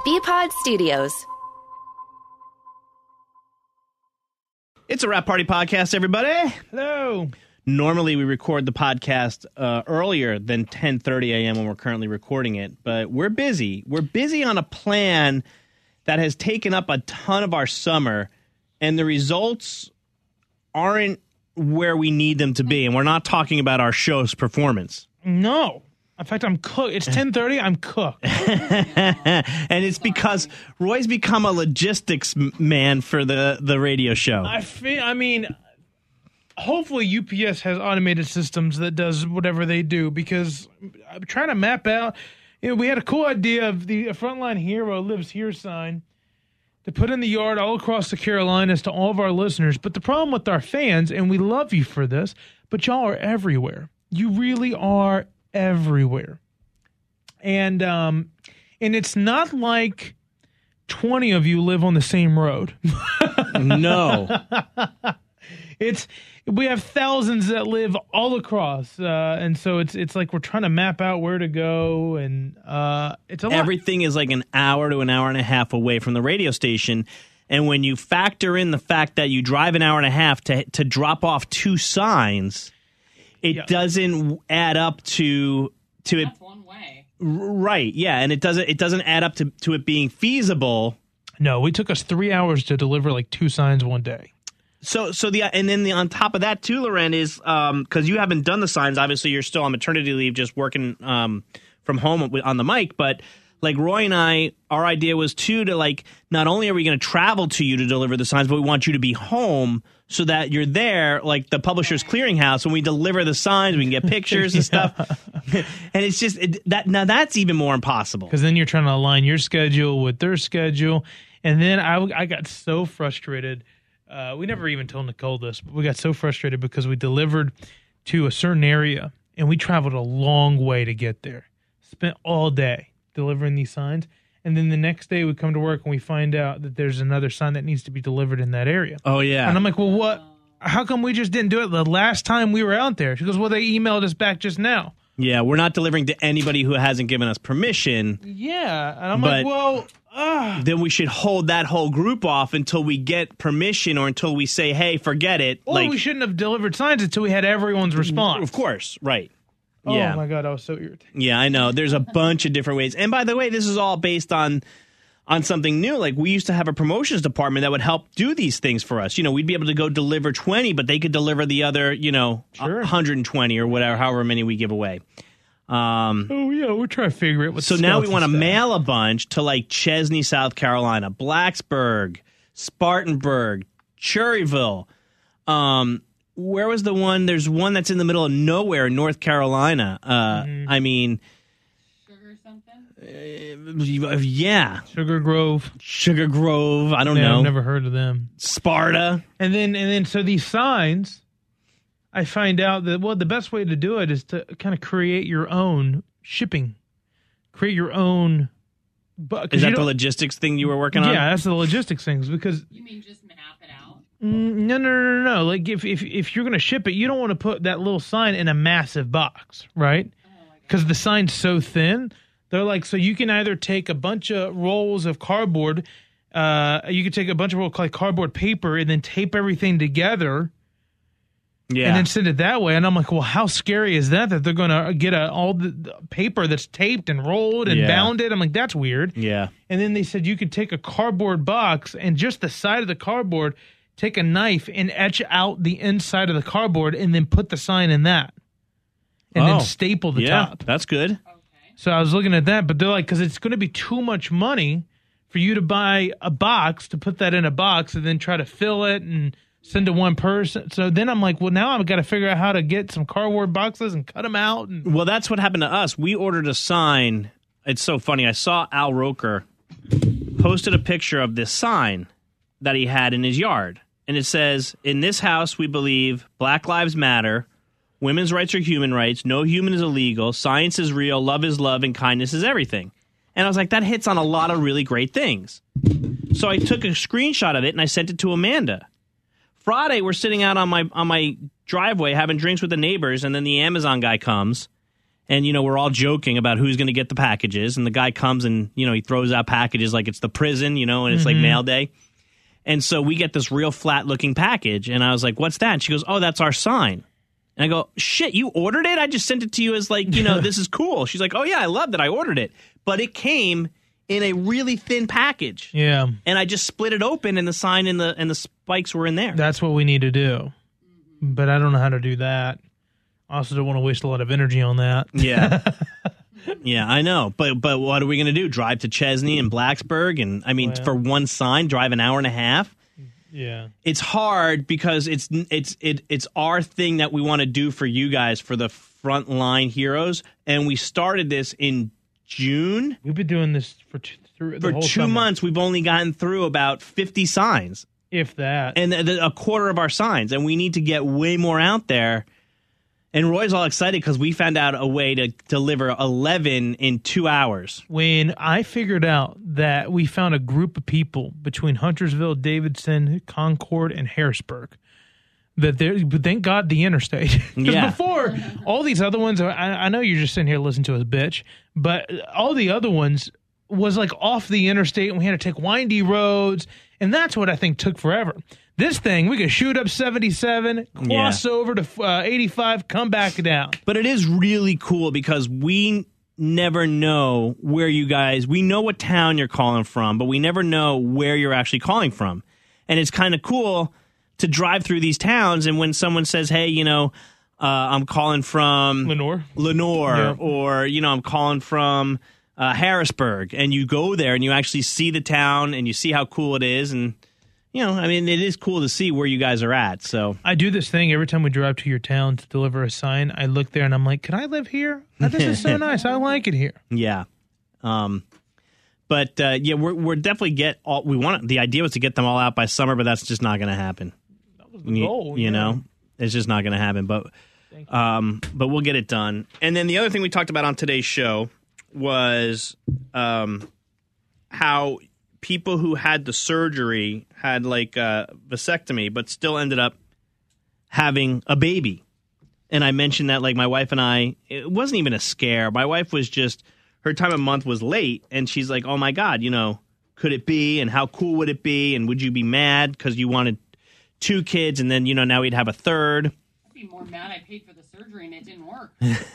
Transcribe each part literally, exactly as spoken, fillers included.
B-Pod Studios. It's a Wrap Party podcast, everybody. Hello. Normally, we record the podcast uh, earlier than ten thirty a.m. when we're currently recording it, but we're busy. We're busy on a plan that has taken up a ton of our summer, and the results aren't where we need them to be, and we're not talking about our show's performance. No. In fact, I'm cooked. It's ten thirty. I'm cooked. And it's because Roy's become a logistics m- man for the, the radio show. I feel, I mean, hopefully U P S has automated systems that does whatever they do, because I'm trying to map out. You know, we had a cool idea of the Frontline Hero Lives Here sign to put in the yard all across the Carolinas to all of our listeners. But the problem with our fans, and we love you for this, but y'all are everywhere. You really are everywhere. And um and it's not like twenty of you live on the same road. No. It's we have thousands that live all across, uh, and so it's it's like we're trying to map out where to go, and uh, it's a lot. Everything is like an hour to an hour and a half away from the radio station, and when you factor in the fact that you drive an hour and a half to to drop off two signs, it yeah. doesn't add up to to it. That's one way, right? Yeah, and it doesn't it doesn't add up to to it being feasible. No, it took us three hours to deliver like two signs one day. So, so the and then the on top of that too, Loren, is um because you haven't done the signs. Obviously, you're still on maternity leave, just working um from home on the mic. But like Roy and I, our idea was too to like not only are we going to travel to you to deliver the signs, but we want you to be home so that you're there, like the Publishers Clearinghouse, when we deliver the signs, we can get pictures and stuff. And it's just it, that now that's even more impossible because then you're trying to align your schedule with their schedule, and then I I got so frustrated. Uh, we never even told Nicole this, but we got so frustrated because we delivered to a certain area and we traveled a long way to get there. Spent all day delivering these signs. And then the next day we come to work and we find out that there's another sign that needs to be delivered in that area. Oh, yeah. And I'm like, well, what? How come we just didn't do it the last time we were out there? She goes, well, they emailed us back just now. Yeah, we're not delivering to anybody who hasn't given us permission. Yeah. And I'm But- like, well... Uh, then we should hold that whole group off until we get permission or until we say, hey, forget it. or like, we shouldn't have delivered signs until we had everyone's response. Of course, right. Oh, yeah. my God, I was so irritated. Yeah, I know. There's a bunch of different ways. And by the way, this is all based on on something new. Like we used to have a promotions department that would help do these things for us. You know, we'd be able to go deliver twenty, but they could deliver the other, you know, Sure. one hundred twenty or whatever, however many we give away. Um, Oh, yeah, we're trying to figure it. With so now we want to staff. mail a bunch to like Chesney, South Carolina, Blacksburg, Spartanburg, Cherryville. Um, where was the one? There's one that's in the middle of nowhere, North Carolina. Uh, Mm-hmm. I mean, sugar something. uh, yeah, Sugar Grove. Sugar Grove. I don't Yeah, know. I've never heard of them. Sparta. And then, and then, so these signs, I find out that, well, the best way to do it is to kind of create your own shipping, create your own. But Is that the logistics thing you were working on? Yeah, that's the logistics things because You mean just map it out? mm, no, no, no, no, no. Like if if if you're going to ship it, you don't want to put that little sign in a massive box, right? Because the sign's so thin. They're like, so you can either take a bunch of rolls of cardboard, uh, you could take a bunch of rolls like cardboard paper and then tape everything together. Yeah. And then send it that way. And I'm like, well, how scary is that, that they're going to get a, all the the paper that's taped and rolled and Yeah. bounded? I'm like, that's weird. yeah. And then they said you could take a cardboard box and just the side of the cardboard, take a knife and etch out the inside of the cardboard and then put the sign in that. And Oh, then staple the yeah, top. that's good. Okay. So I was looking at that, but they're like, because it's going to be too much money for you to buy a box, to put that in a box and then try to fill it and send to one person. So then I'm like, well, now I've got to figure out how to get some cardboard boxes and cut them out. And Well, that's what happened to us. We ordered a sign. It's so funny. I saw Al Roker posted a picture of this sign that he had in his yard. And it says, in this house, we believe Black Lives Matter, women's rights are human rights, no human is illegal, science is real, love is love, and kindness is everything. And I was like, that hits on a lot of really great things. So I took a screenshot of it and I sent it to Amanda. Friday, we're sitting out on my on my driveway having drinks with the neighbors, and then the Amazon guy comes, And, you know, we're all joking about who's going to get the packages. And the guy comes and, you know, he throws out packages like it's the prison, you know, and it's Mm-hmm. like mail day. And so we get this real flat-looking package. And I was like, what's that? And she goes, oh, that's our sign. And I go, shit, you ordered it? I just sent it to you as like, you know, this is cool. She's like, oh, yeah, I love that I ordered it. But it came in a really thin package. Yeah, And I just split it open and the sign and the and the spikes were in there. that's what we need to do. But I don't know how to do that. I also don't want to waste a lot of energy on that. Yeah. Yeah, I know. But but what are we going to do? Drive to Chesney and Blacksburg? And I mean, Well. for one sign, drive an hour and a half? Yeah. It's hard because it's it's it, it's our thing that we want to do for you guys, for the frontline heroes. And we started this in June. We've been doing this for two, through the For whole two summer, months, we've only gotten through about fifty signs. if that. And th- th- a quarter of our signs, and we need to get way more out there. And Roy's all excited because we found out a way to deliver eleven in two hours. When I figured out that we found a group of people between Huntersville, Davidson, Concord, and Harrisburg, that there, but thank God the interstate. 'Cause Yeah. before, all these other ones, I, I know you're just sitting here listening to us, bitch, but all the other ones was like off the interstate, and we had to take windy roads, and that's what I think took forever. This thing, we could shoot up seventy-seven, cross Yeah. over to uh, eighty-five, come back down. But it is really cool because we never know where you guys, we know what town you're calling from, but we never know where you're actually calling from. And it's kind of cool to drive through these towns, and when someone says, hey, you know, uh, I'm calling from Lenore. Lenore, Yeah. or, you know, I'm calling from uh, Harrisburg, and you go there and you actually see the town and you see how cool it is. And, you know, I mean, it is cool to see where you guys are at. So, I do this thing every time we drive to your town to deliver a sign. I look there and I'm like, can I live here? Oh, this is so nice. I like it here. yeah. Um, but, uh, yeah, we're, we're definitely get all, we want, the idea was to get them all out by summer, but that's just not going to happen. That was the You, goal. you yeah. know, it's just not going to happen. But, um, but we'll get it done. And then the other thing we talked about on today's show was, um, how people who had the surgery had like a vasectomy, but still ended up having a baby. And I mentioned that, like, my wife and I, it wasn't even a scare. My wife was just, her time of month was late, and she's like, oh my God, you know, could it be? And how cool would it be? And would you be mad because you wanted two kids, and then, you know, now we'd have a third? I'd be more mad I paid for the surgery and it didn't work.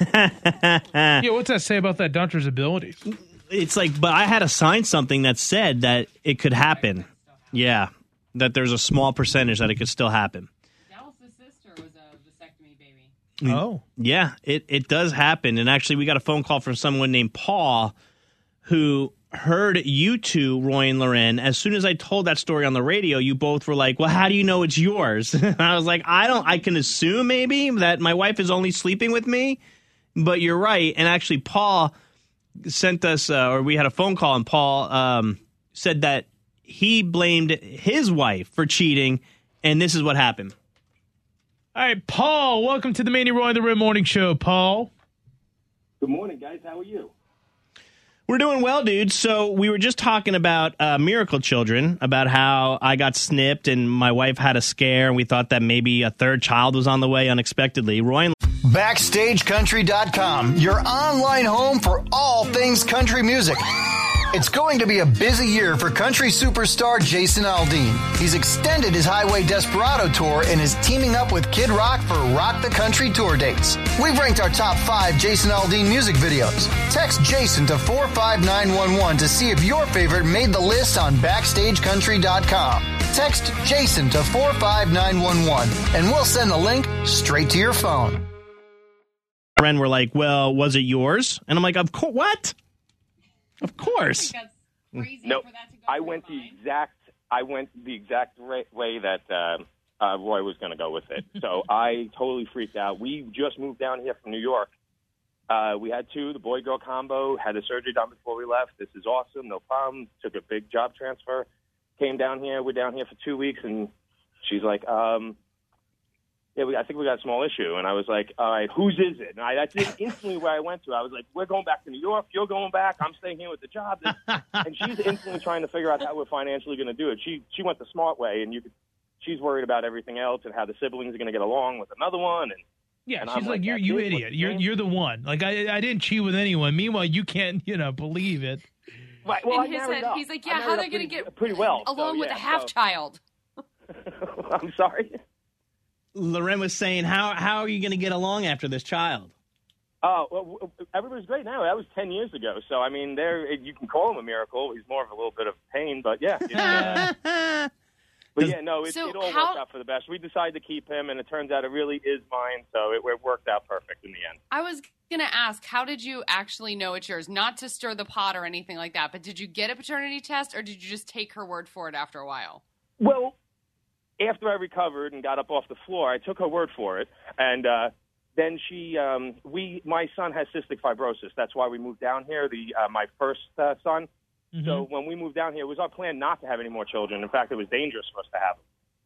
Yeah, what's that say about that doctor's abilities? It's like, but I had to sign something that said that it could happen. Yeah, that there's a small percentage that it could still happen. Dallas's sister was a vasectomy baby. Oh. Yeah, it, it does happen. And actually, we got a phone call from someone named Paul who heard you two, Roy and Loren. As soon as I told that story on the radio, you both were like, well, how do you know it's yours? I was like, I don't, I can assume maybe that my wife is only sleeping with me, but you're right. And actually, Paul sent us, uh, or we had a phone call, and Paul um, said that he blamed his wife for cheating, and this is what happened. All right, Paul, welcome to the Manny Roy and the Red Morning Show, Paul. Good morning, guys. How are you? We're doing well, dude. So we were just talking about uh, Miracle Children, about how I got snipped and my wife had a scare, and we thought that maybe a third child was on the way unexpectedly. Roy and Backstage Country dot com, your online home for all things country music. It's going to be a busy year for country superstar Jason Aldean. He's extended his Highway Desperado tour and is teaming up with Kid Rock for Rock the Country tour dates. We've ranked our top five Jason Aldean music videos. Text Jason to four five nine one one to see if your favorite made the list on Backstage Country dot com. Text Jason to four five nine one one and we'll send the link straight to your phone. Ren were like, well, was it yours? And I'm like, of course, what? Of I course. think that's crazy No, for that to go I through went the fine. exact. I went the exact ra- way that uh, uh, Roy was going to go with it. So I totally freaked out. We just moved down here from New York. Uh, we had two, the boy-girl combo. Had the surgery done before we left. This is awesome, no problem. Took a big job transfer. Came down here. We're down here for two weeks, and she's like, um, "Yeah, we, I think we got a small issue." And I was like, "All right, whose is it?" And I, that's instantly where I went to. I was like, "We're going back to New York. You're going back. I'm staying here with the job." And she's instantly trying to figure out how we're financially going to do it. She she went the smart way, and you could. She's worried about everything else and how the siblings are going to get along with another one. And Yeah, And she's I'm like, you're "That's you it? idiot. What's You're your name?" you're the one. Like I I didn't cheat with anyone. Meanwhile, you can't you know believe it. Right, well, I In his married head, up. he's like, I yeah, married how up are they going pretty- to get pretty well along so, with yeah, a half so- child? I'm sorry. Loren was saying, how how are you going to get along after this child? Oh, well, everybody's great now. That was ten years ago. So, I mean, there you can call him a miracle. He's more of a little bit of pain, but yeah. It's, uh, but yeah, no, it, So it all how- worked out for the best. We decided to keep him, and it turns out it really is mine. So it, it worked out perfect in the end. I was going to ask, how did you actually know it's yours? Not to stir the pot or anything like that, but did you get a paternity test or did you just take her word for it after a while? Well, after I recovered and got up off the floor, I took her word for it, and uh, then she, um, we, my son has cystic fibrosis. That's why we moved down here. The uh, my first uh, son. Mm-hmm. So when we moved down here, it was our plan not to have any more children. In fact, it was dangerous for us to have them.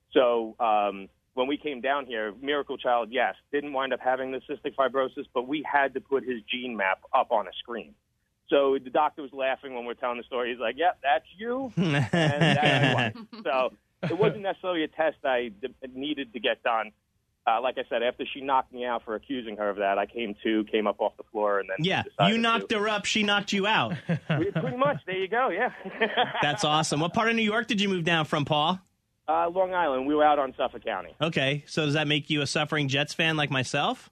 So um, when we came down here, miracle child, yes, didn't wind up having the cystic fibrosis, but we had to put his gene map up on a screen. So the doctor was laughing when we're telling the story. He's like, "Yep, that's you," and that's my wife. So it wasn't necessarily a test I d- needed to get done. Uh, like I said, after she knocked me out for accusing her of that, I came to, came up off the floor, and then Yeah, decided you knocked to. her up, she knocked you out. Pretty much. There you go. Yeah. That's awesome. What part of New York did you move down from, Paul? Uh, Long Island. We were out on Suffolk County. Okay, so does that make you a suffering Jets fan like myself?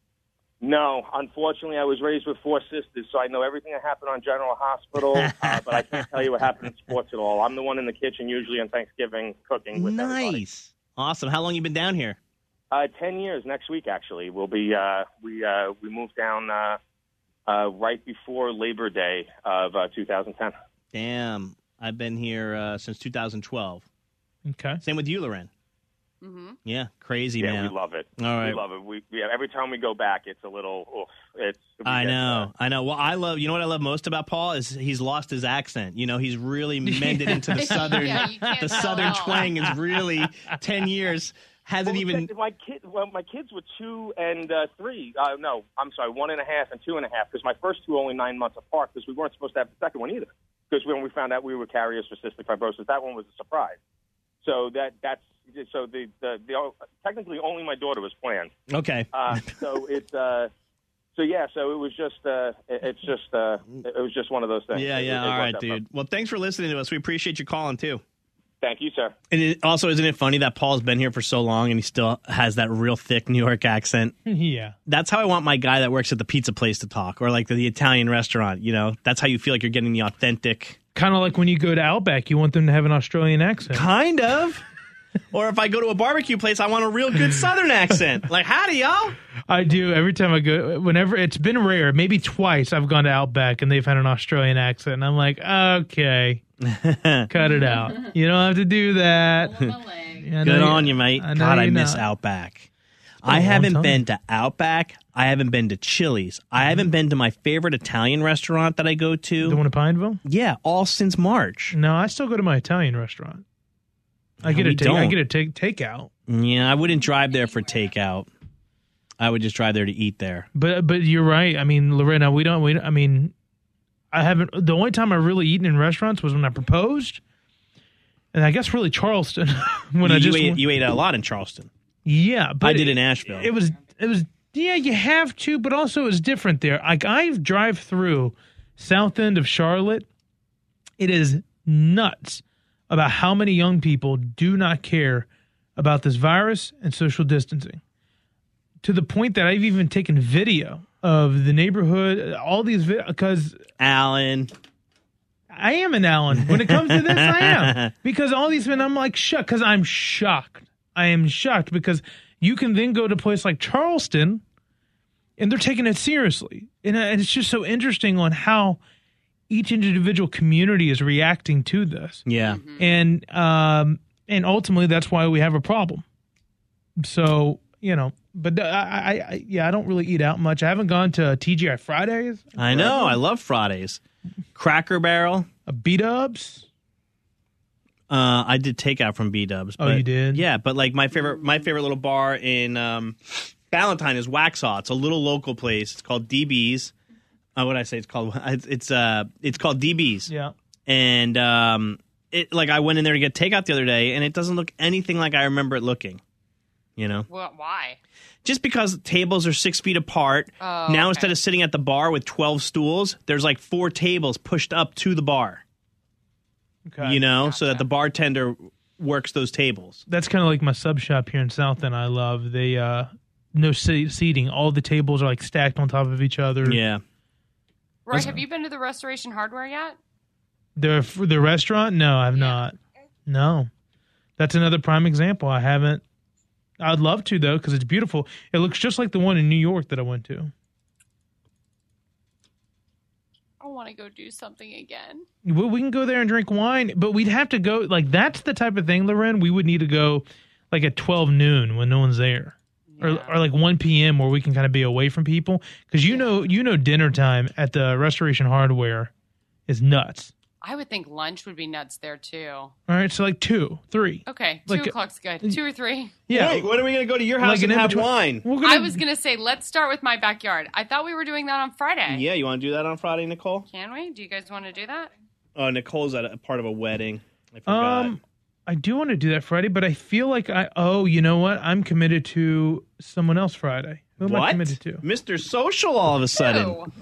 No, unfortunately, I was raised with four sisters, so I know everything that happened on General Hospital, uh, but I can't tell you what happened in sports at all. I'm the one in the kitchen usually on Thanksgiving cooking with everybody. Nice. Awesome. How long you been down here? Uh, ten years next week, actually. We'll be uh, we uh, we moved down uh, uh, right before Labor Day of uh, two thousand ten. Damn. I've been here uh, since two thousand twelve. Okay. Same with you, Loren. Mm-hmm. Yeah, crazy, Yeah, man. we love it. All right. We love it. We yeah, every time we go back, it's a little. Oof, it's. we I get, know, uh, I know. Well, I love. You know what I love most about Paul is he's lost his accent. You know, he's really mended into the southern, Yeah, you can't the tell southern at all. twang. Is really ten years hasn't well, even. my kid. Well, my kids were two and uh, three. Uh, no, I'm sorry, one and a half and two and a half. Because my first two were only nine months apart. Because we weren't supposed to have the second one either. Because when we found out we were carriers for cystic fibrosis, that one was a surprise. So that that's so the the, the technically only my daughter was planned. Okay. Uh, so it's uh, so yeah. So it was just uh, it, it's just uh, it was just one of those things. Yeah, It- yeah. it All worked right, out dude. Well, thanks for listening to us. We appreciate you calling too. Thank you, sir. And it, also, isn't it funny that Paul's been here for so long and he still has that real thick New York accent? Yeah. That's how I want my guy that works at the pizza place to talk, or like the, the Italian restaurant. You know, that's how you feel like you're getting the authentic. Kind of like when you go to Outback, you want them to have an Australian accent. Kind of. Or if I go to a barbecue place, I want a real good Southern accent. Like, howdy, y'all. I do every time I go. Whenever it's been rare, maybe twice I've gone to Outback and they've had an Australian accent, and I'm like, okay, cut it out. You don't have to do that. Pull my leg. I know Good on you, mate. I know God, I you're miss not. Outback. been a I long haven't time. been to Outback. I haven't been to Chili's. I haven't been to my favorite Italian restaurant that I go to. The one in Pineville? Yeah, all since March. No, I still go to my Italian restaurant. I No, get we a take. I don't. get a take takeout. Yeah, I wouldn't drive there for takeout. I would just drive there to eat there. But but you're right. I mean, Lorena, we don't. We don't- I mean, I haven't. The only time I really eaten in restaurants was when I proposed, and I guess really Charleston when you, I just you, ate, went- you ate a lot in Charleston. yeah. But I did it, in Asheville. It was it was yeah. You have to, but also it was different there. Like I drive through south end of Charlotte. It is nuts about how many young people do not care about this virus and social distancing, to the point that I've even taken video of the neighborhood, all these, because Alan. I am an Allen. When it comes to this, I am. Because all these men, I'm like, shocked, because I'm shocked. I am shocked because you can then go to a place like Charleston and they're taking it seriously. And uh, and it's just so interesting on how each individual community is reacting to this. Yeah. And um and ultimately that's why we have a problem. So, you know, but I, I, I yeah, I don't really eat out much. I haven't gone to T G I Fridays. I know. I love Fridays. Cracker Barrel. A B-Dubs. Uh, I did takeout from B-Dubs. Oh, but- you did? Yeah, but like my favorite, my favorite little bar in um, Ballantyne is Waxhaw. It's a little local place. It's called D B's. Uh, what did I say? It's called. It's it's uh it's called D B's. Yeah. And um, it like I went in there to get takeout the other day, and it doesn't look anything like I remember it looking. You know, Well, why? just because tables are six feet apart. Oh, now okay. instead of sitting at the bar with twelve stools, there's like four tables pushed up to the bar. Okay. You know, so Gotcha. that the bartender works those tables. That's kind of like my sub shop here in South End. I love they uh, no seat- seating. All the tables are like stacked on top of each other. Yeah. Roy, have you been to the Restoration Hardware yet? The the restaurant? No, I've not. No, that's another prime example. I haven't. I'd love to though because it's beautiful. It looks just like the one in New York that I went to. I want to go do something again. Well, we can go there and drink wine, but we'd have to go. Like that's the type of thing, Loren. We would need to go like at twelve noon when no one's there. Or, Yeah. or like one p.m. where we can kind of be away from people because you know you know dinner time at the Restoration Hardware is nuts. I would think lunch would be nuts there too. All right, so like two, three, Okay, two Like, o'clock's good. Two or three. yeah. Hey, when are we going to go to your house Like and an have in-between- wine? We're gonna, I was gonna say let's start with my backyard. I thought we were doing that on Friday. Yeah, you want to do that on Friday, Nicole? Can we? Do you guys want to do that? Oh, Nicole's at a part of a wedding. I forgot. Um, I do want to do that Friday, but I feel like I. Oh, you know what? I'm committed to someone else Friday. Who am I what? committed to? Mister Social all of a sudden. Ew.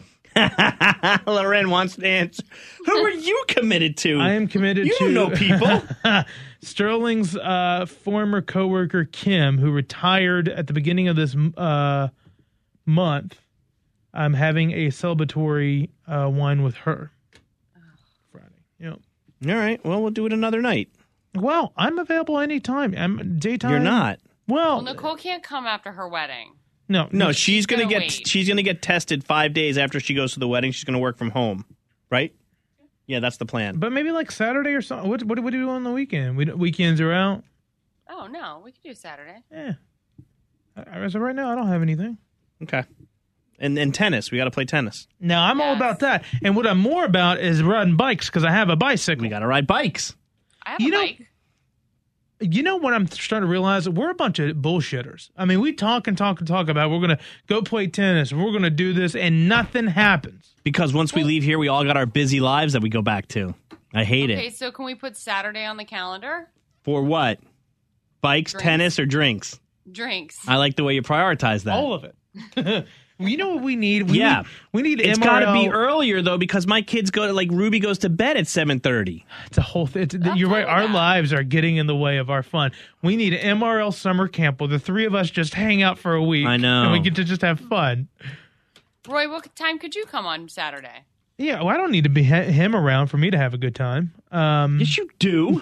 Loren wants to answer. Who are you committed to? I am committed You to don't know people. Sterling's uh, former coworker Kim, who retired at the beginning of this uh, month. I'm having a celebratory uh, wine with her Friday. Yep. All right. Well, we'll do it another night. Well, I'm available anytime. I'm daytime. You're not. Well, Well, Nicole can't come after her wedding. no, No, she's gonna, gonna get wait. she's gonna get tested five days after she goes to the wedding. She's gonna work from home, right? Yeah, that's the plan. But maybe like Saturday or something. What what do we do on the weekend? We weekends are out. Oh no, we could do Saturday. Yeah. As of right now, I don't have anything. Okay. And and tennis. We got to play tennis. Now I'm all Yes. about that, and what I'm more about is riding bikes because I have a bicycle. We got to ride bikes. I have You a know- bike. You know what I'm starting to realize? We're a bunch of bullshitters. I mean, we talk and talk and talk about we're going to go play tennis, we're going to do this, and nothing happens. Because once we leave here, we all got our busy lives that we go back to. I hate Okay, it. so can we put Saturday on the calendar? For what? Bikes, Drinks. tennis, or drinks? Drinks. I like the way you prioritize that. All of it. You know what we need? We Yeah. need, we need It's M R L. got to be earlier though, because my kids go to like Ruby goes to bed at seven thirty. It's a whole thing. It's, I'm you're fine right. with Our that. lives are getting in the way of our fun. We need an M R L summer camp where the three of us just hang out for a week. I know. And we get to just have fun. Roy, what time could you come on Saturday? Yeah, well, I don't need to be ha- him around for me to have a good time. Um, Yes, you do.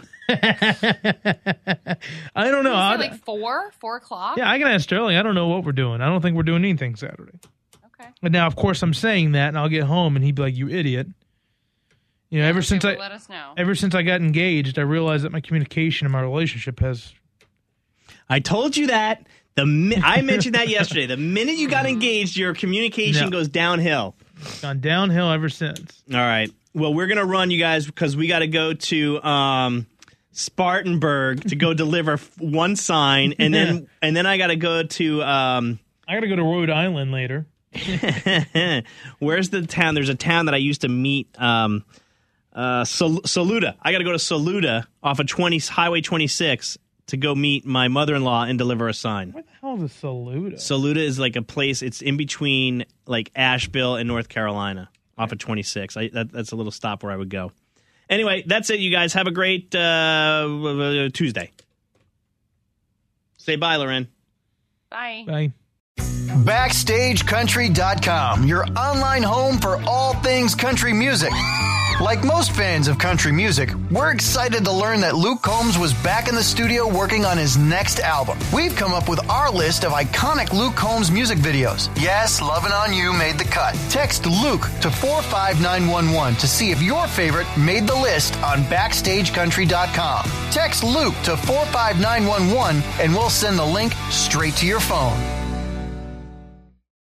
I don't know. Is I'd- it like four, four o'clock? yeah, I can ask Sterling. I don't know what we're doing. I don't think we're doing anything Saturday. Okay. But now, of course, I'm saying that, and I'll get home, and he'd be like, "You idiot!" You know, ever Okay, since well, I let us know. ever since I got engaged, I realized that my communication and my relationship has. I told you that. The mi- I mentioned that yesterday. The minute you got engaged, your communication No. goes downhill. Gone downhill ever since. All right. Well, we're gonna run you guys because we got to go to um, Spartanburg to go deliver f- one sign, and then and then I got to go to um, I got to go to Rhode Island later. where's the town? There's a town that I used to meet. Um, uh, Sol- Saluda. I got to go to Saluda off of twenty Highway twenty-six to go meet my mother-in-law and deliver a sign. Where the hell is a Saluda? Saluda is like a place. It's in between like Asheville and North Carolina, off of twenty-six. I, that, that's a little stop where I would go. Anyway, that's it. You guys have a great uh, Tuesday. Say bye, Loren. Bye. Bye. Backstage Country dot com, your online home for all things country music. Like most fans of country music, we're excited to learn that Luke Combs was back in the studio working on his next album. We've come up with our list of iconic Luke Combs music videos. Yes, Lovin' On You made the cut. Text Luke to four five nine one one to see if your favorite made the list on Backstage Country dot com. Text Luke to four five nine one one and we'll send the link straight to your phone.